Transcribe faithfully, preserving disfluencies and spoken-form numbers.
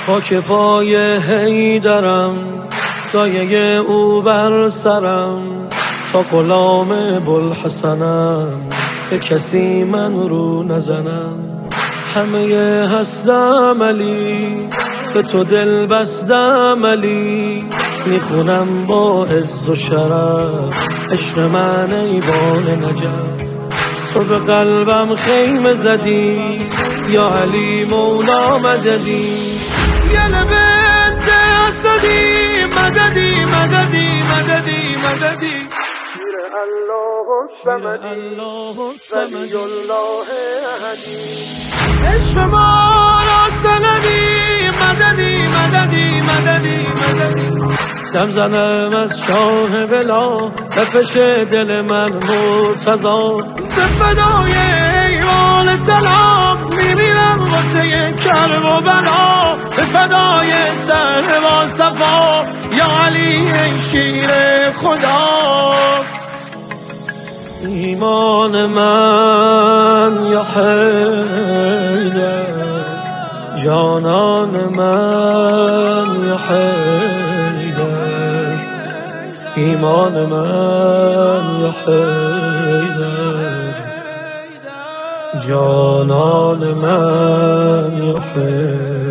خاک پای حیدرم، سایه او بر سرم، تا غلام بوالحسنم به کسی من رو نزنم. همه هستم علی، به تو دل بستم علی، میخونم با عز و شرف عشق من ایوان نجف. تو به قلبم خیمه زدی یا علی مولا مددی، گل بنت اسدی مددی مددی مددی مددی. شیر الله الصمدی ولی الله احدی، عشق ما را سندی مددی مددی مددی مددی. دم زنم از شاه بلا، بفش دل من مرتضا، به فدای ایوان طلا میمیرم واسه کرب و بلا، به فدای سر و صفا یا علی ای شیر خدا. ایمان من یا حیدر، جانان من یا حیدر، ایمان من یا حیدر، جانان من یا حیدر.